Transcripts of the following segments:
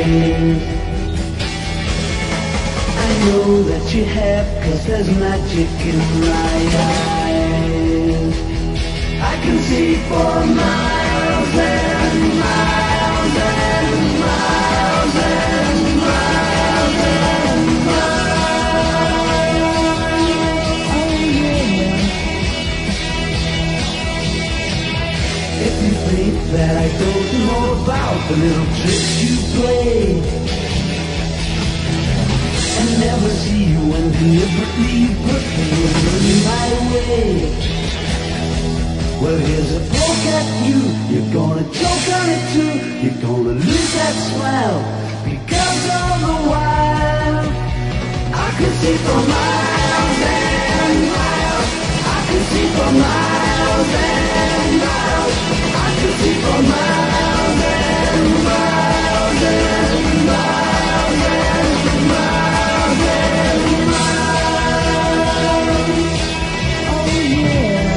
I know that you have, 'cause there's magic in my eyes. I can see for miles and miles and miles and miles and miles. Oh yeah. If you think that I don't know about the little tricks you play, and never see you when deliberately you put me in my way. Well, here's a poke at you, you're gonna choke on it too. You're gonna lose that smile, because all the while I can see for miles and miles. I can see for miles and miles. I can see for miles and miles and miles and miles and miles. Oh yeah.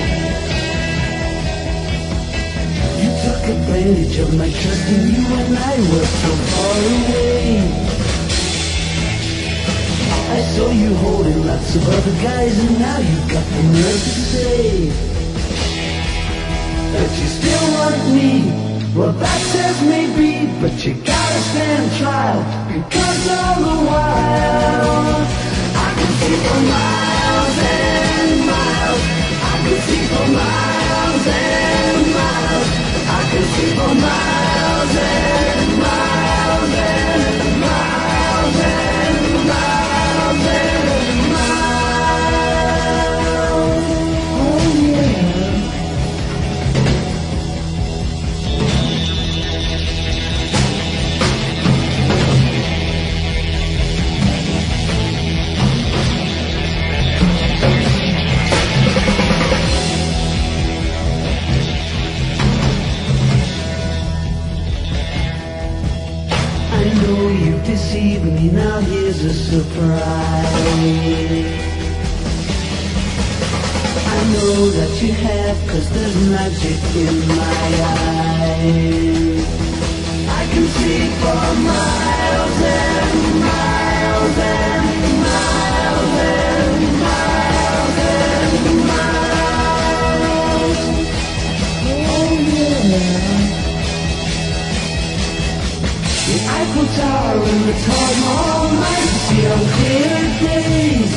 You took advantage of my trust in you when I was so far away. I saw you holding lots of other guys, and now you got the nerve to say that you still want me. Well, that's as may be, but you gotta stand trial, because all the while I can see for miles and miles. I can see for miles and miles. I can see for miles and miles and miles and miles and miles. Oh yeah. I know you've deceived me, now here's a surprise. I know that you have, 'cause there's magic in my eyes. I can see for miles and miles and miles and miles and miles. Oh yeah. The Eiffel Tower and the Taj Mahal might see on clear days.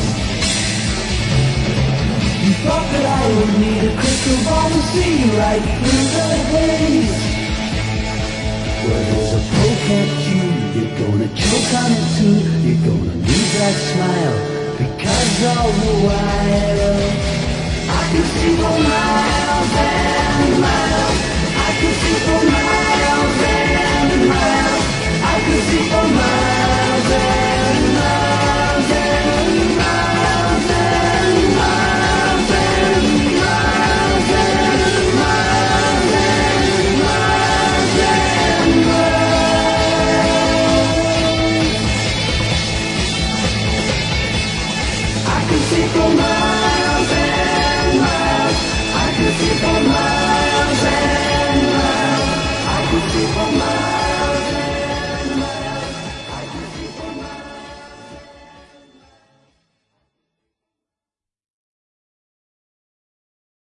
You thought that I would need a crystal ball to see right through the haze. Well, there's a poke at you, you're gonna choke on it too. You're gonna lose that smile, because all the while I can see for miles and miles. I can see for miles and miles.